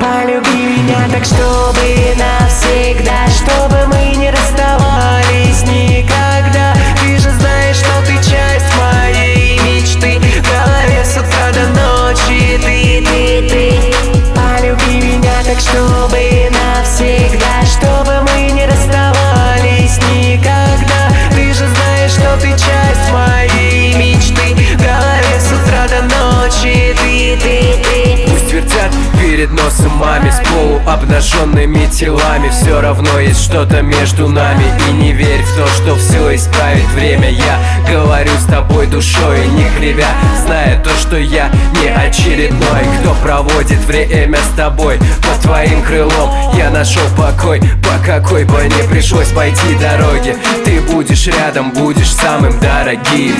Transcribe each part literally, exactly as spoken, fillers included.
Полюби меня так, чтобы навсегда, чтобы мы не расставались никогда. Ты же знаешь, что ты часть моей мечты. В голове с утра до ночи ты, ты, ты. Полюби меня так, чтобы навсегда, чтобы мы не расставались никогда. Ты же знаешь, что ты часть моей мечты. В голове с утра до ночи ты, ты, ты. Пусть вертят перед носом маме с полуобнаженными телами, все равно есть что-то между нами. И не верь в то, что все исправит время. Я говорю с тобой душой, не кривя, зная то, что я не очередной, кто проводит время с тобой. Под твоим крылом я нашел покой, по какой бы ни пришлось пойти дороге. Ты будешь рядом, будешь самым дорогим.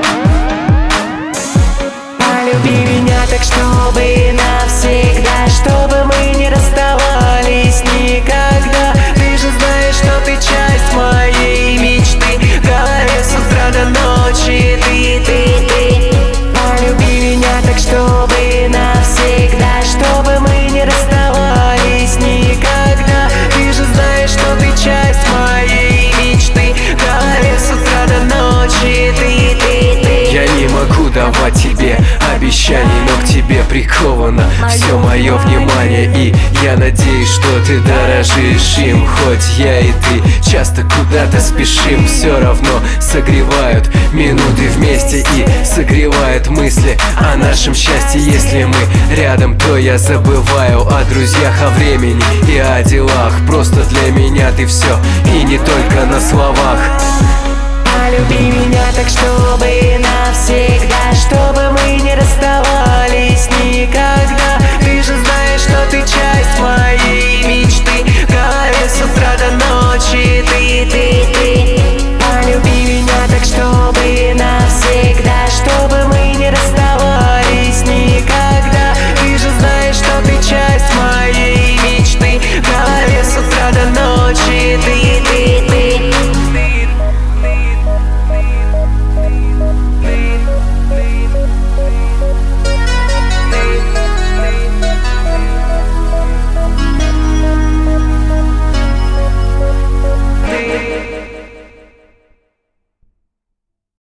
Полюби меня так, чтобы навсегда, чтобы мы не расставались никогда. Ты же знаешь, что ты часть моей мечты. В голове с утра до ночи ты, ты, ты. Полюби меня так, чтобы навсегда, чтобы мы не расставались никогда. Ты же знаешь, что ты часть моей мечты. В голове с утра до ночи ты, ты, ты. Я не могу давать тебе обещаний, но к тебе приковано все мое внимание. И я надеюсь, что ты дорожишь им. Хоть я и ты часто куда-то спешим, все равно согревают минуты вместе и согревают мысли о нашем счастье. Если мы рядом, то я забываю о друзьях, о времени и о делах. Просто для меня ты все, и не только на словах. Полюби меня так, чтобы навсегда, чтобы мы не расставались никогда.